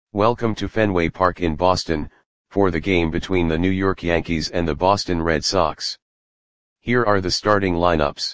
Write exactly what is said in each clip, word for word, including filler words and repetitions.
Welcome to Fenway Park in Boston, for the game between the New York Yankees and the Boston Red Sox. Here are the starting lineups.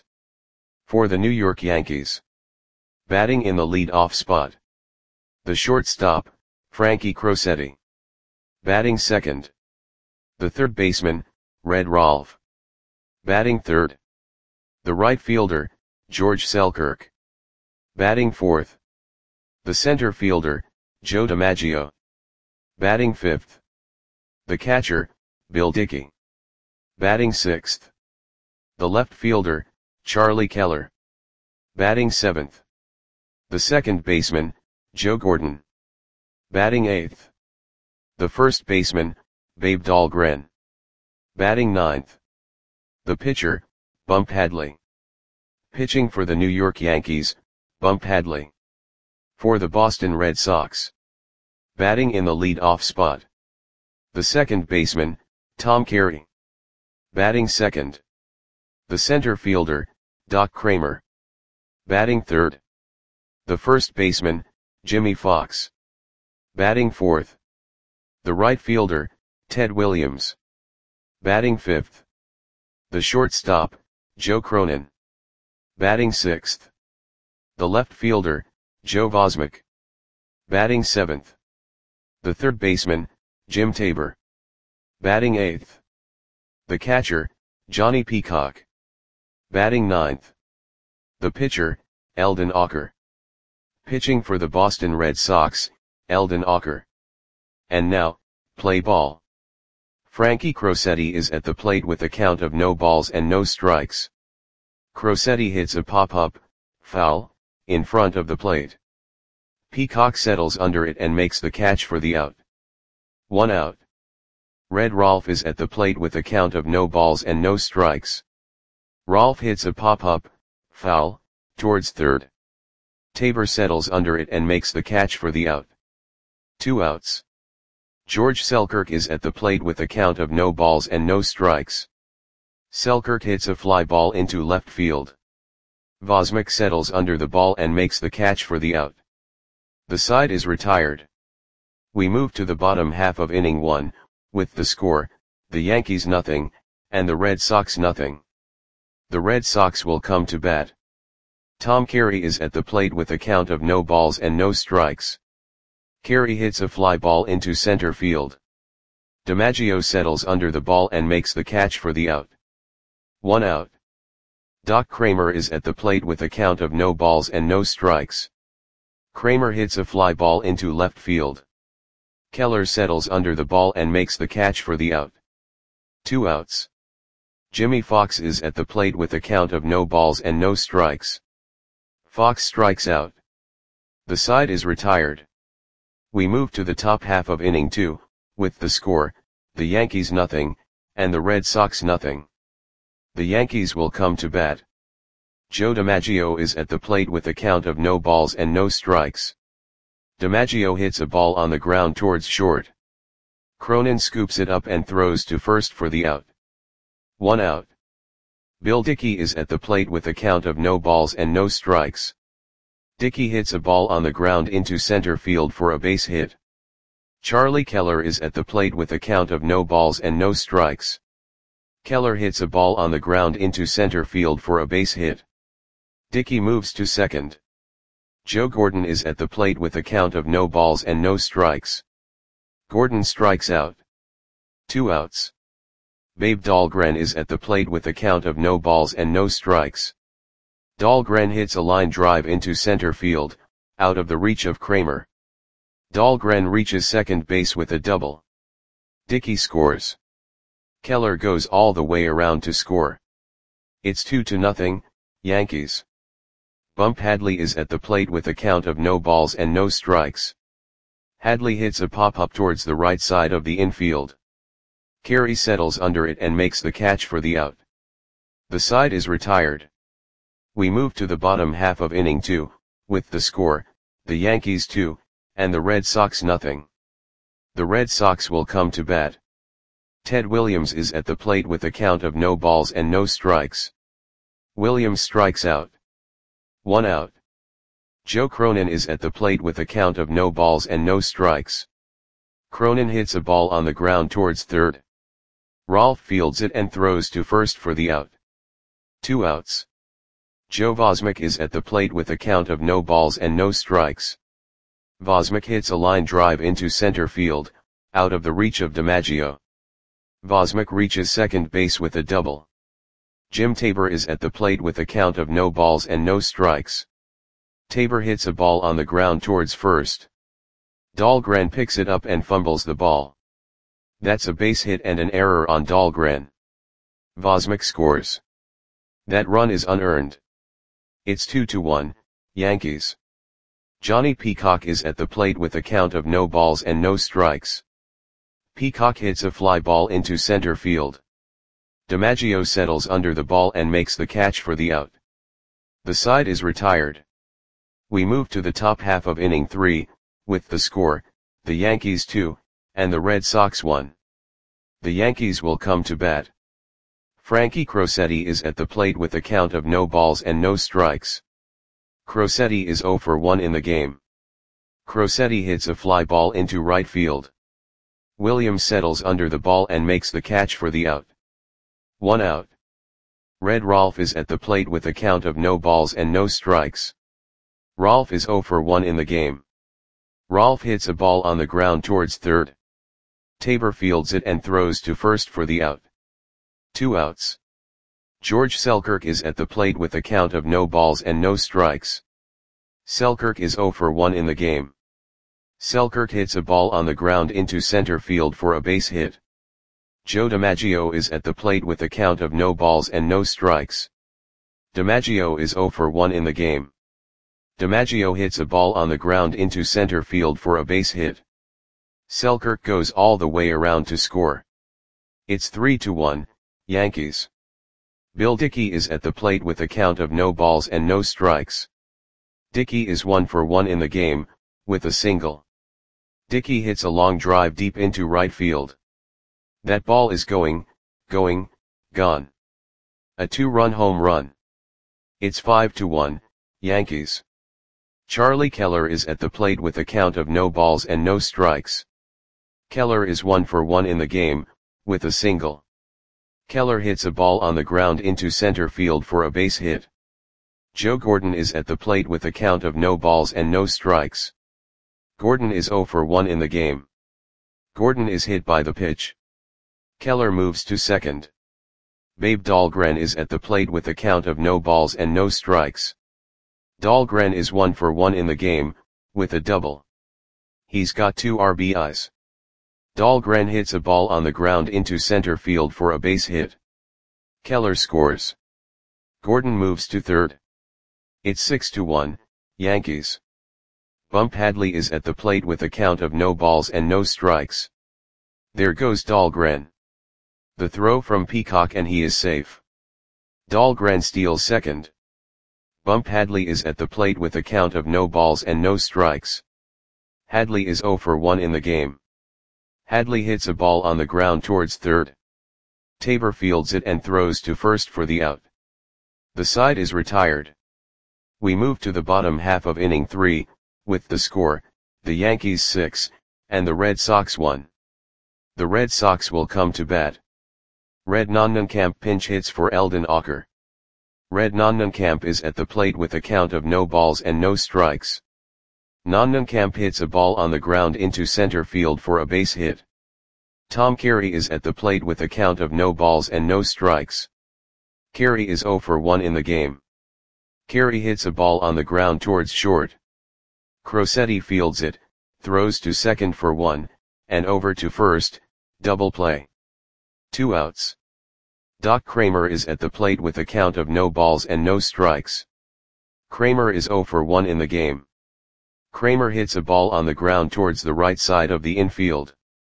For the New York Yankees. Batting in the lead-off spot. The shortstop, Frankie Crosetti. Batting second. The third baseman, Red Rolfe. Batting third. The right fielder, George Selkirk. Batting fourth. The center fielder, Joe DiMaggio. Batting fifth. The catcher, Bill Dickey. Batting sixth. The left fielder, Charlie Keller. Batting seventh. The second baseman, Joe Gordon. Batting eighth. The first baseman, Babe Dahlgren. Batting ninth. The pitcher, Bump Hadley. Pitching for the New York Yankees, Bump Hadley. For the Boston Red Sox. Batting in the lead-off spot. The second baseman, Tom Carey. Batting second. The center fielder, Doc Kramer. Batting third. The first baseman, Jimmy Fox. Batting fourth. The right fielder, Ted Williams. Batting fifth. The shortstop, Joe Cronin. Batting sixth. The left fielder, Joe Vosmick. Batting seventh. The third baseman, Jim Tabor. Batting eighth. The catcher, Johnny Peacock. Batting ninth. The pitcher, Eldon Auker. Pitching for the Boston Red Sox, Eldon Auker. And now, play ball. Frankie Crosetti is at the plate with a count of no balls and no strikes. Crosetti hits a pop-up, foul, in front of the plate. Peacock settles under it and makes the catch for the out. One out. Red Rolfe is at the plate with a count of no balls and no strikes. Rolfe hits a pop-up, foul, towards third. Tabor settles under it and makes the catch for the out. Two outs. George Selkirk is at the plate with a count of no balls and no strikes. Selkirk hits a fly ball into left field. Vosmick settles under the ball and makes the catch for the out. The side is retired. We move to the bottom half of inning one, with the score, the Yankees nothing, and the Red Sox nothing. The Red Sox will come to bat. Tom Carey is at the plate with a count of no balls and no strikes. Carey hits a fly ball into center field. DiMaggio settles under the ball and makes the catch for the out. One out. Doc Kramer is at the plate with a count of no balls and no strikes. Kramer hits a fly ball into left field. Keller settles under the ball and makes the catch for the out. Two outs. Jimmy Fox is at the plate with a count of no balls and no strikes. Fox strikes out. The side is retired. We move to the top half of inning two, with the score, the Yankees nothing, and the Red Sox nothing. The Yankees will come to bat. Joe DiMaggio is at the plate with a count of no balls and no strikes. DiMaggio hits a ball on the ground towards short. Cronin scoops it up and throws to first for the out. One out. Bill Dickey is at the plate with a count of no balls and no strikes. Dickey hits a ball on the ground into center field for a base hit. Charlie Keller is at the plate with a count of no balls and no strikes. Keller hits a ball on the ground into center field for a base hit. Dickey moves to second. Joe Gordon is at the plate with a count of no balls and no strikes. Gordon strikes out. Two outs. Babe Dahlgren is at the plate with a count of no balls and no strikes. Dahlgren hits a line drive into center field, out of the reach of Kramer. Dahlgren reaches second base with a double. Dickey scores. Keller goes all the way around to score. It's two to nothing, Yankees. Bump Hadley is at the plate with a count of no balls and no strikes. Hadley hits a pop-up towards the right side of the infield. Carey settles under it and makes the catch for the out. The side is retired. We move to the bottom half of inning two, with the score, the Yankees two, and the Red Sox nothing. The Red Sox will come to bat. Ted Williams is at the plate with a count of no balls and no strikes. Williams strikes out. One out. Joe Cronin is at the plate with a count of no balls and no strikes. Cronin hits a ball on the ground towards third. Rolf fields it and throws to first for the out. Two outs. Joe Vosmek is at the plate with a count of no balls and no strikes. Vosmek hits a line drive into center field, out of the reach of DiMaggio. Vosmek reaches second base with a double. Jim Tabor is at the plate with a count of no balls and no strikes. Tabor hits a ball on the ground towards first. Dahlgren picks it up and fumbles the ball. That's a base hit and an error on Dahlgren. Vosmek scores. That run is unearned. It's two to one, Yankees. Johnny Peacock is at the plate with a count of no balls and no strikes. Peacock hits a fly ball into center field. DiMaggio settles under the ball and makes the catch for the out. The side is retired. We move to the top half of inning three, with the score, the Yankees two, and the Red Sox one. The Yankees will come to bat. Frankie Crosetti is at the plate with a count of no balls and no strikes. Crosetti is zero for one in the game. Crosetti hits a fly ball into right field. Williams settles under the ball and makes the catch for the out. One out. Red Rolf is at the plate with a count of no balls and no strikes. Rolf is zero for one in the game. Rolf hits a ball on the ground towards third. Tabor fields it and throws to first for the out. Two outs. George Selkirk is at the plate with a count of no balls and no strikes. Selkirk is zero for one in the game. Selkirk hits a ball on the ground into center field for a base hit. Joe DiMaggio is at the plate with a count of no balls and no strikes. DiMaggio is zero for one in the game. DiMaggio hits a ball on the ground into center field for a base hit. Selkirk goes all the way around to score. It's three to one, Yankees. Bill Dickey is at the plate with a count of no balls and no strikes. Dickey is one for one in the game, with a single. Dickey hits a long drive deep into right field. That ball is going, going, gone. A two-run home run. It's five to one, Yankees. Charlie Keller is at the plate with a count of no balls and no strikes. Keller is one for one in the game, with a single. Keller hits a ball on the ground into center field for a base hit. Joe Gordon is at the plate with a count of no balls and no strikes. Gordon is zero for one in the game. Gordon is hit by the pitch. Keller moves to second. Babe Dahlgren is at the plate with a count of no balls and no strikes. Dahlgren is one for one in the game, with a double. He's got two R B Is. Dahlgren hits a ball on the ground into center field for a base hit. Keller scores. Gordon moves to third. It's six to one, Yankees. Bump Hadley is at the plate with a count of no balls and no strikes. There goes Dahlgren. The throw from Peacock and he is safe. Dahlgren steals second. Bump Hadley is at the plate with a count of no balls and no strikes. Hadley is zero for one in the game. Hadley hits a ball on the ground towards third. Tabor fields it and throws to first for the out. The side is retired. We move to the bottom half of inning three, with the score, the Yankees six, and the Red Sox one. The Red Sox will come to bat. Red Nonnenkamp pinch hits for Eldon Ocker. Red Nonnenkamp is at the plate with a count of no balls and no strikes. Nonnenkamp hits a ball on the ground into center field for a base hit. Tom Carey is at the plate with a count of no balls and no strikes. Carey is zero for one in the game. Carey hits a ball on the ground towards short. Crosetti fields it, throws to second for one, and over to first, double play. Two outs. Doc Kramer is at the plate with a count of no balls and no strikes. Kramer is zero for one in the game. Kramer hits a ball on the ground towards the right side of the infield.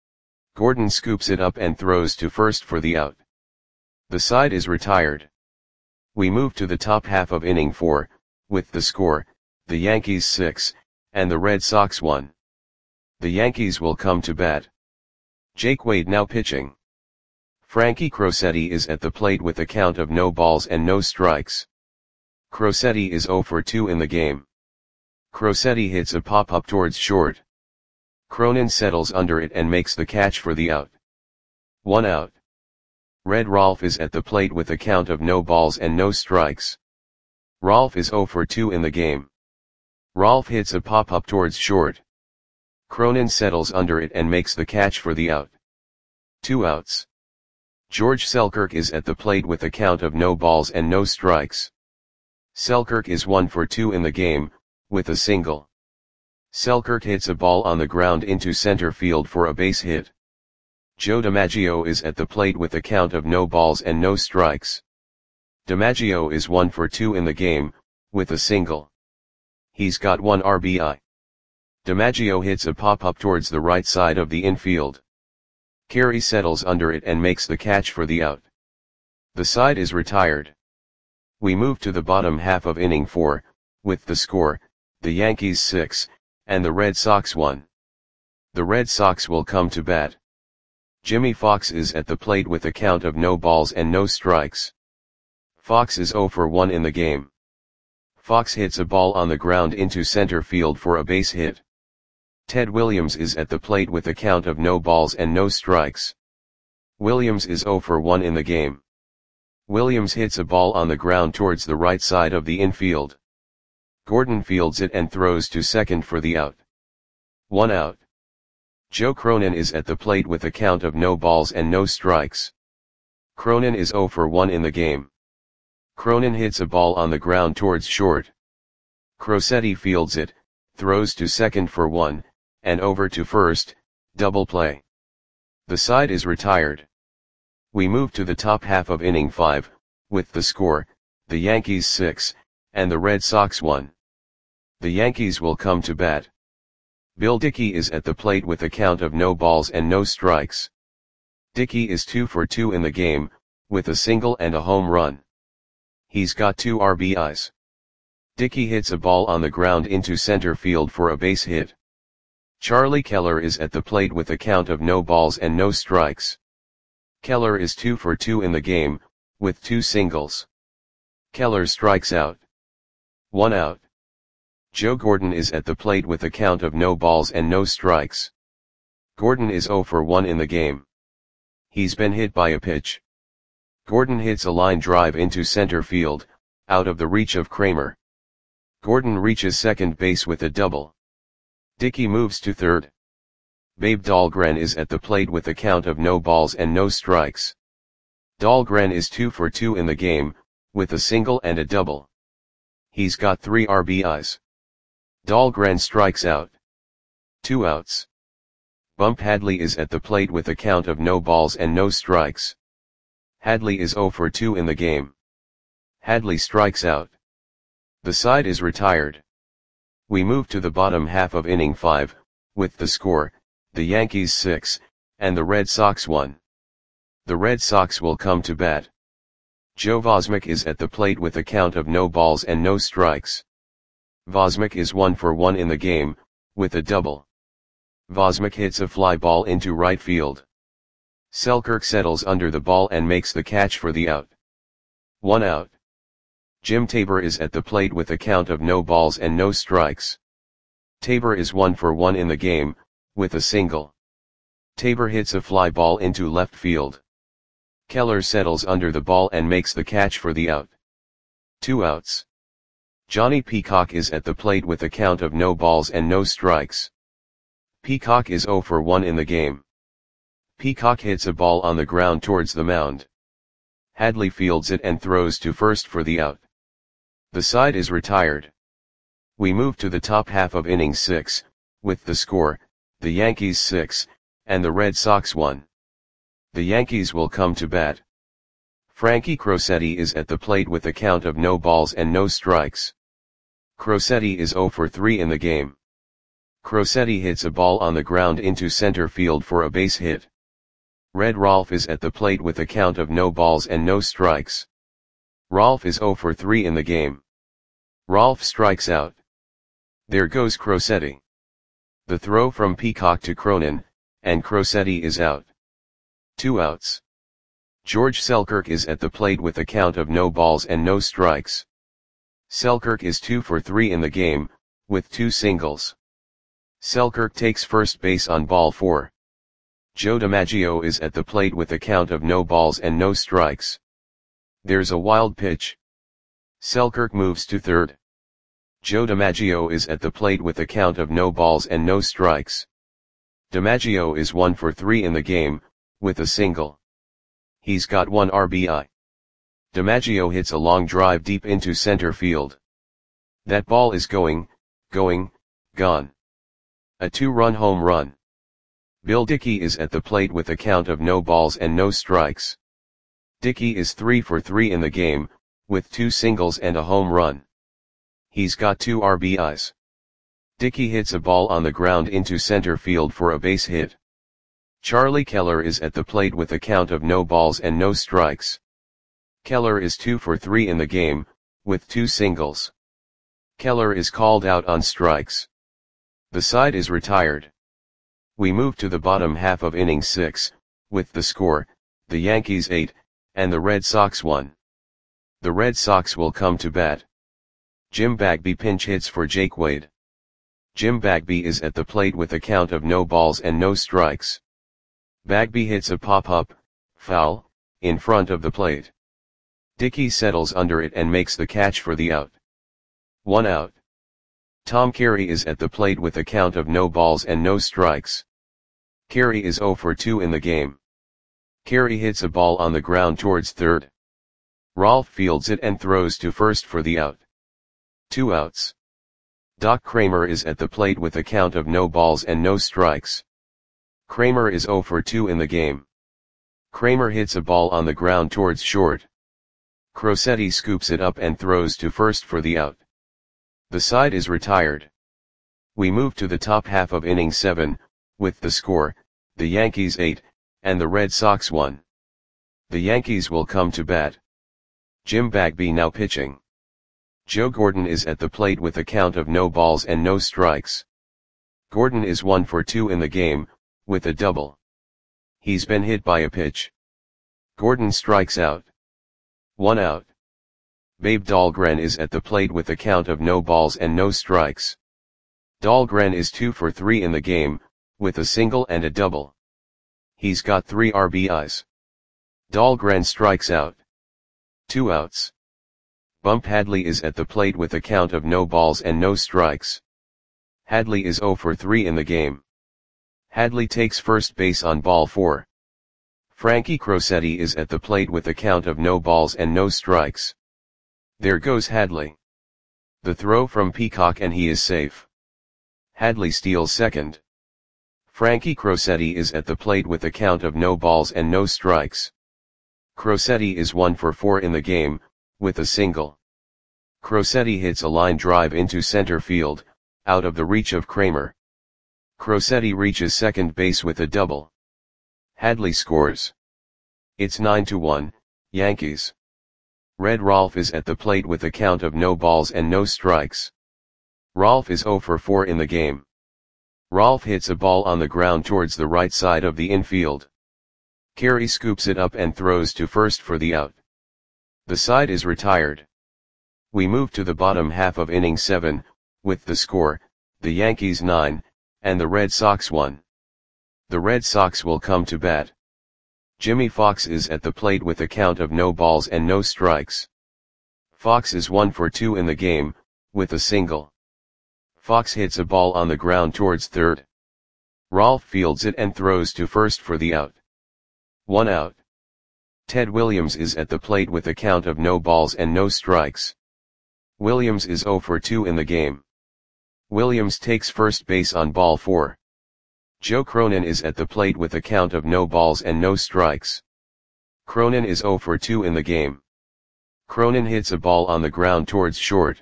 Gordon scoops it up and throws to first for the out. The side is retired. We move to the top half of inning four, with the score, the Yankees six, and the Red Sox one. The Yankees will come to bat. Jake Wade now pitching. Frankie Crosetti is at the plate with a count of no balls and no strikes. Crosetti is zero for two in the game. Crosetti hits a pop-up towards short. Cronin settles under it and makes the catch for the out. One out. Red Rolf is at the plate with a count of no balls and no strikes. Rolf is zero for two in the game. Rolf hits a pop-up towards short. Cronin settles under it and makes the catch for the out. Two outs. George Selkirk is at the plate with a count of no balls and no strikes. Selkirk is one for two in the game, with a single. Selkirk hits a ball on the ground into center field for a base hit. Joe DiMaggio is at the plate with a count of no balls and no strikes. DiMaggio is one for two in the game, with a single. He's got one R B I. DiMaggio hits a pop-up towards the right side of the infield. Carey settles under it and makes the catch for the out. The side is retired. We move to the bottom half of inning four, with the score, the Yankees six, and the Red Sox one. The Red Sox will come to bat. Jimmy Fox is at the plate with a count of no balls and no strikes. Fox is zero for one in the game. Fox hits a ball on the ground into center field for a base hit. Ted Williams is at the plate with a count of no balls and no strikes. Williams is zero for one in the game. Williams hits a ball on the ground towards the right side of the infield. Gordon fields it and throws to second for the out. One out. Joe Cronin is at the plate with a count of no balls and no strikes. Cronin is zero for one in the game. Cronin hits a ball on the ground towards short. Crosetti fields it, throws to second for one, and over to first, double play. The side is retired. We move to the top half of inning five, with the score, the Yankees six, and the Red Sox one. The Yankees will come to bat. Bill Dickey is at the plate with a count of no balls and no strikes. Dickey is two for two in the game, with a single and a home run. He's got two R B Is. Dickey hits a ball on the ground into center field for a base hit. Charlie Keller is at the plate with a count of no balls and no strikes. Keller is two for two in the game, with two singles. Keller strikes out. One out. Joe Gordon is at the plate with a count of no balls and no strikes. Gordon is zero for one in the game. He's been hit by a pitch. Gordon hits a line drive into center field, out of the reach of Kramer. Gordon reaches second base with a double. Dickey moves to third. Babe Dahlgren is at the plate with a count of no balls and no strikes. Dahlgren is two for two in the game, with a single and a double. He's got three R B Is. Dahlgren strikes out. Two outs. Bump Hadley is at the plate with a count of no balls and no strikes. Hadley is zero for two in the game. Hadley strikes out. The side is retired. We move to the bottom half of inning five, with the score, the Yankees six, and the Red Sox one. The Red Sox will come to bat. Joe Vosmick is at the plate with a count of no balls and no strikes. Vosmick is one for one in the game, with a double. Vosmick hits a fly ball into right field. Selkirk settles under the ball and makes the catch for the out. One out. Jim Tabor is at the plate with a count of no balls and no strikes. Tabor is one for one in the game, with a single. Tabor hits a fly ball into left field. Keller settles under the ball and makes the catch for the out. Two outs. Johnny Peacock is at the plate with a count of no balls and no strikes. Peacock is zero for one in the game. Peacock hits a ball on the ground towards the mound. Hadley fields it and throws to first for the out. The side is retired. We move to the top half of inning six, with the score, the Yankees six, and the Red Sox one. The Yankees will come to bat. Frankie Crosetti is at the plate with a count of no balls and no strikes. Crosetti is zero for three in the game. Crosetti hits a ball on the ground into center field for a base hit. Red Rolf is at the plate with a count of no balls and no strikes. Rolf is zero for three in the game. Rolf strikes out. There goes Crosetti. The throw from Peacock to Cronin, and Crosetti is out. Two outs. George Selkirk is at the plate with a count of no balls and no strikes. Selkirk is two for three in the game, with two singles. Selkirk takes first base on ball four. Joe DiMaggio is at the plate with a count of no balls and no strikes. There's a wild pitch. Selkirk moves to third. Joe DiMaggio is at the plate with a count of no balls and no strikes. DiMaggio is one for three in the game, with a single. He's got one R B I. DiMaggio hits a long drive deep into center field. That ball is going, going, gone. A two-run home run. Bill Dickey is at the plate with a count of no balls and no strikes. Dickey is three for three in the game, with two singles and a home run. He's got two R B Is. Dickey hits a ball on the ground into center field for a base hit. Charlie Keller is at the plate with a count of no balls and no strikes. Keller is two for three in the game, with two singles. Keller is called out on strikes. The side is retired. We move to the bottom half of inning six, with the score, the Yankees eight, and the Red Sox one. The Red Sox will come to bat. Jim Bagby pinch hits for Jake Wade. Jim Bagby is at the plate with a count of no balls and no strikes. Bagby hits a pop-up, foul, in front of the plate. Dickey settles under it and makes the catch for the out. One out. Tom Carey is at the plate with a count of no balls and no strikes. Carey is zero for two in the game. Carey hits a ball on the ground towards third. Rolfe fields it and throws to first for the out. Two outs. Doc Kramer is at the plate with a count of no balls and no strikes. Kramer is zero for two in the game. Kramer hits a ball on the ground towards short. Crosetti scoops it up and throws to first for the out. The side is retired. We move to the top half of inning seven, with the score, the Yankees eight, and the Red Sox one. The Yankees will come to bat. Jim Bagby now pitching. Joe Gordon is at the plate with a count of no balls and no strikes. Gordon is one for two in the game, with a double. He's been hit by a pitch. Gordon strikes out. One out. Babe Dahlgren is at the plate with a count of no balls and no strikes. Dahlgren is two for three in the game, with a single and a double. He's got three R B Is. Dahlgren strikes out. Two outs. Bump Hadley is at the plate with a count of no balls and no strikes. Hadley is zero for three in the game. Hadley takes first base on ball four. Frankie Crosetti is at the plate with a count of no balls and no strikes. There goes Hadley. The throw from Peacock and he is safe. Hadley steals second. Frankie Crosetti is at the plate with a count of no balls and no strikes. Crosetti is one for four in the game, with a single. Crosetti hits a line drive into center field, out of the reach of Kramer. Crosetti reaches second base with a double. Hadley scores. It's nine to one, Yankees. Red Rolfe is at the plate with a count of no balls and no strikes. Rolfe is zero for four in the game. Rolfe hits a ball on the ground towards the right side of the infield. Carey scoops it up and throws to first for the out. The side is retired. We move to the bottom half of inning seven, with the score, the Yankees nine, and the Red Sox one. The Red Sox will come to bat. Jimmy Fox is at the plate with a count of no balls and no strikes. Fox is one for two in the game, with a single. Fox hits a ball on the ground towards third. Rolfe fields it and throws to first for the out. One out. Ted Williams is at the plate with a count of no balls and no strikes. Williams is zero for two in the game. Williams takes first base on ball four. Joe Cronin is at the plate with a count of no balls and no strikes. Cronin is zero for two in the game. Cronin hits a ball on the ground towards short.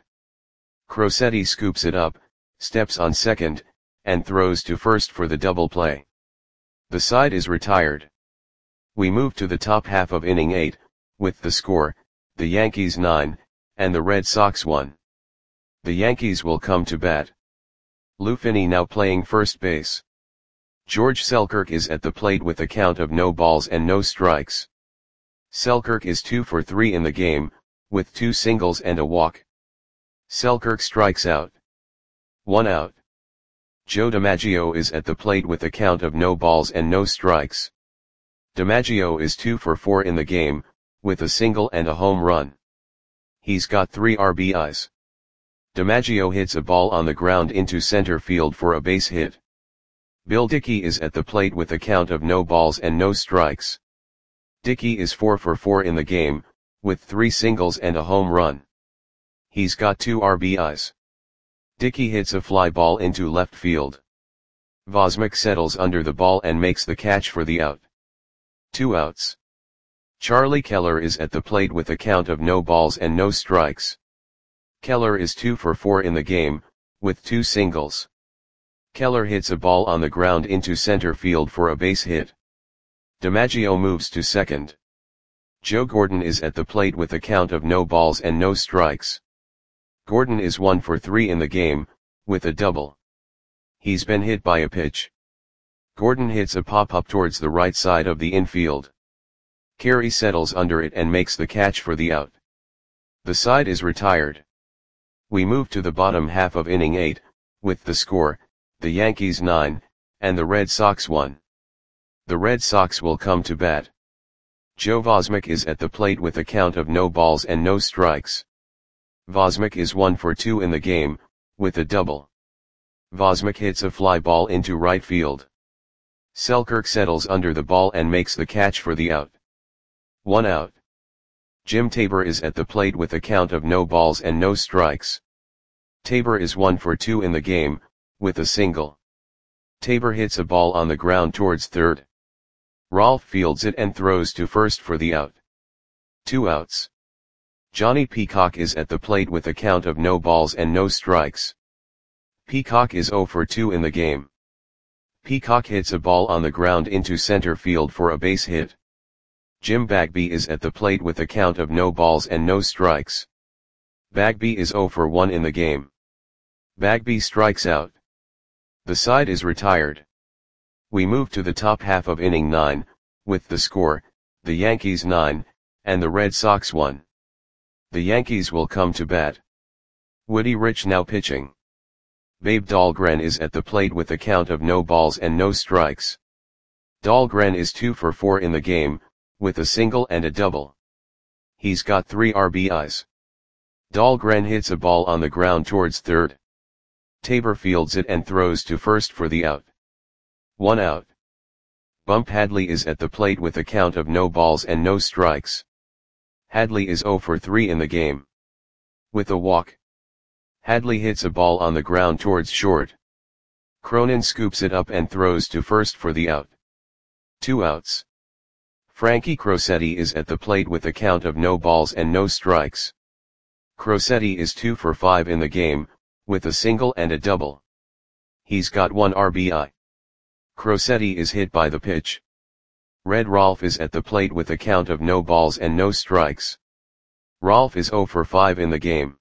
Crosetti scoops it up, steps on second, and throws to first for the double play. The side is retired. We move to the top half of inning eight, with the score, the Yankees nine, and the Red Sox one. The Yankees will come to bat. Lou Finney now playing first base. George Selkirk is at the plate with a count of no balls and no strikes. Selkirk is two for three in the game, with two singles and a walk. Selkirk strikes out. One out. Joe DiMaggio is at the plate with a count of no balls and no strikes. DiMaggio is two for four in the game, with a single and a home run. He's got three R B Is. DiMaggio hits a ball on the ground into center field for a base hit. Bill Dickey is at the plate with a count of no balls and no strikes. Dickey is four for four in the game, with three singles and a home run. He's got two R B Is. Dickey hits a fly ball into left field. Vosmic settles under the ball and makes the catch for the out. Two outs. Charlie Keller is at the plate with a count of no balls and no strikes. Keller is two for four in the game, with two singles. Keller hits a ball on the ground into center field for a base hit. DiMaggio moves to second. Joe Gordon is at the plate with a count of no balls and no strikes. Gordon is one for three in the game, with a double. He's been hit by a pitch. Gordon hits a pop-up towards the right side of the infield. Carey settles under it and makes the catch for the out. The side is retired. We move to the bottom half of inning eight, with the score, the Yankees nine, and the Red Sox one. The Red Sox will come to bat. Joe Vosmic is at the plate with a count of no balls and no strikes. Vosmic is one for two in the game, with a double. Vosmic hits a fly ball into right field. Selkirk settles under the ball and makes the catch for the out. One out. Jim Tabor is at the plate with a count of no balls and no strikes. Tabor is one for two in the game, with a single. Tabor hits a ball on the ground towards third. Rolfe fields it and throws to first for the out. Two outs. Johnny Peacock is at the plate with a count of no balls and no strikes. Peacock is zero for two in the game. Peacock hits a ball on the ground into center field for a base hit. Jim Bagby is at the plate with a count of no balls and no strikes. Bagby is zero for one in the game. Bagby strikes out. The side is retired. We move to the top half of inning nine, with the score, the Yankees nine, and the Red Sox one. The Yankees will come to bat. Woody Rich now pitching. Babe Dahlgren is at the plate with a count of no balls and no strikes. Dahlgren is two for four in the game, with a single and a double. He's got three R B Is. Dahlgren hits a ball on the ground towards third. Tabor fields it and throws to first for the out. One out. Bump Hadley is at the plate with a count of no balls and no strikes. Hadley is zero for three in the game. With a walk. Hadley hits a ball on the ground towards short. Cronin scoops it up and throws to first for the out. Two outs. Frankie Crosetti is at the plate with a count of no balls and no strikes. Crosetti is two for five in the game, with a single and a double. He's got one R B I. Crosetti is hit by the pitch. Red Rolfe is at the plate with a count of no balls and no strikes. Rolfe is zero for five in the game.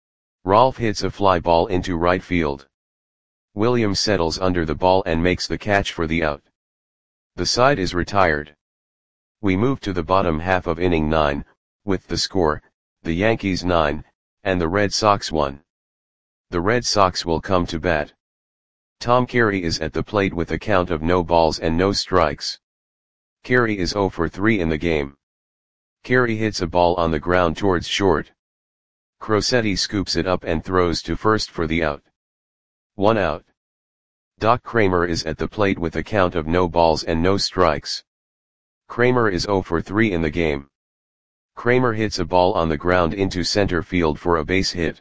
Rolfe hits a fly ball into right field. Williams settles under the ball and makes the catch for the out. The side is retired. We move to the bottom half of inning nine, with the score, the Yankees nine, and the Red Sox one. The Red Sox will come to bat. Tom Carey is at the plate with a count of no balls and no strikes. Carey is zero for three in the game. Carey hits a ball on the ground towards short. Crosetti scoops it up and throws to first for the out. One out. Doc Kramer is at the plate with a count of no balls and no strikes. Kramer is zero for three in the game. Kramer hits a ball on the ground into center field for a base hit.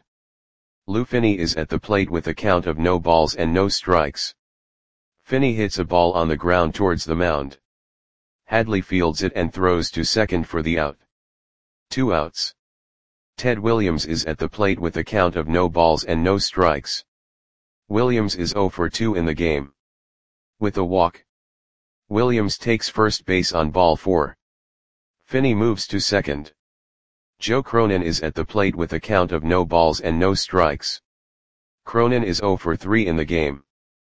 Lou Finney is at the plate with a count of no balls and no strikes. Finney hits a ball on the ground towards the mound. Hadley fields it and throws to second for the out. Two outs. Ted Williams is at the plate with a count of no balls and no strikes. Williams is zero for two in the game. With a walk. Williams takes first base on ball four. Finney moves to second. Joe Cronin is at the plate with a count of no balls and no strikes. Cronin is zero for three in the game.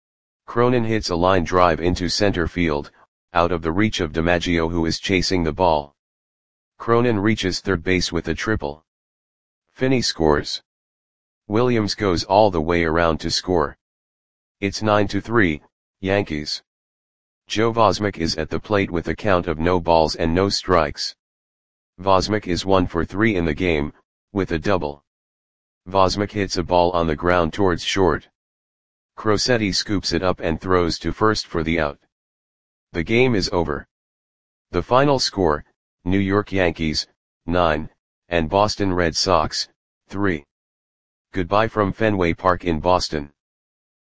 Cronin hits a line drive into center field, out of the reach of DiMaggio, who is chasing the ball. Cronin reaches third base with a triple. Finney scores. Williams goes all the way around to score. It's nine to three, Yankees. Joe Vosmek is at the plate with a count of no balls and no strikes. Vosmek is one for three in the game, with a double. Vosmek hits a ball on the ground towards short. Crosetti scoops it up and throws to first for the out. The game is over. The final score, New York Yankees, nine, and Boston Red Sox, three. Goodbye from Fenway Park in Boston.